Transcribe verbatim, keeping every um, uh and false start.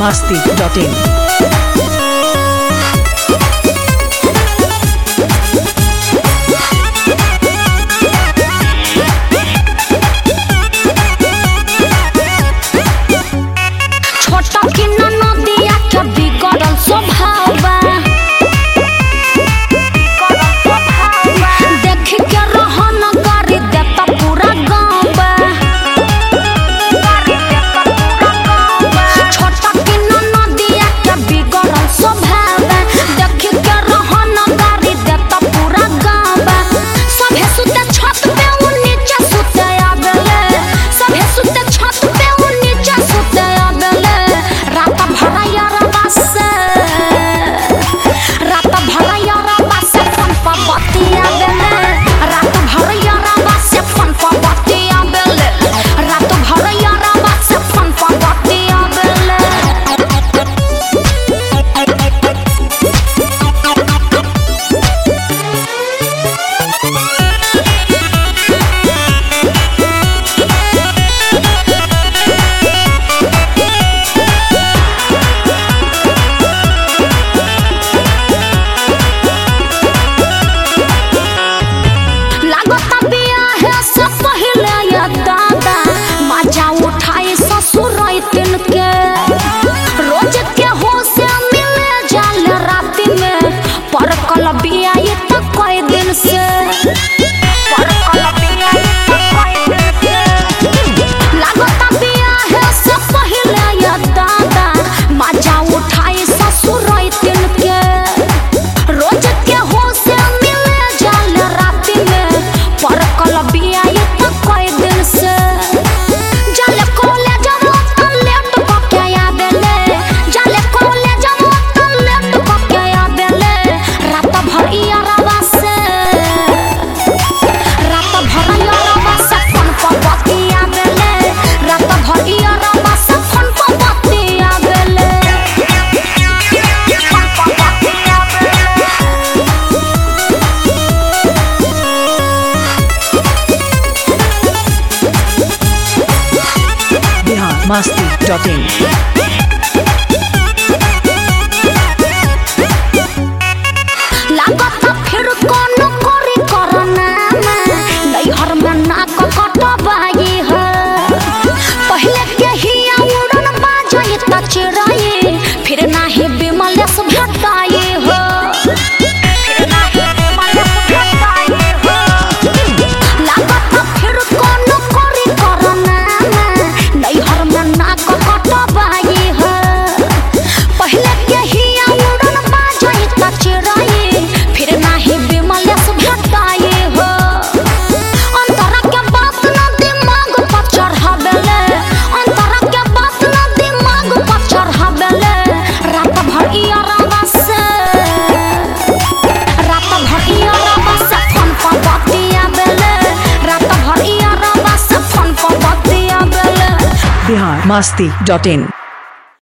masti dot in. masti dot in. लागत फिर कोनो करी करना नैहर में नाक कटबाई है पहले के ही उड़न बाजाई त चिड़ाई फिर नाही बिमलेश भेटाई है फिर नाही बिमलेश भेटाई है लागत फिर कोनो करी करना नैहर में नाक कटबाई है पहले के ही उड़न बाजाई त चिड़ाई फिर नाही बिमलेश भेटाई हो अंतरा के बात न दिमाग पर चढ़ावेले अंतरा के बात न दिमाग पर चढ़ावेले रात भर इयारवा से रात भर इयारवा से फोन पर बतियावेले रात भर इयारवा से फोन पर बतियावेले Bihar masti dot in.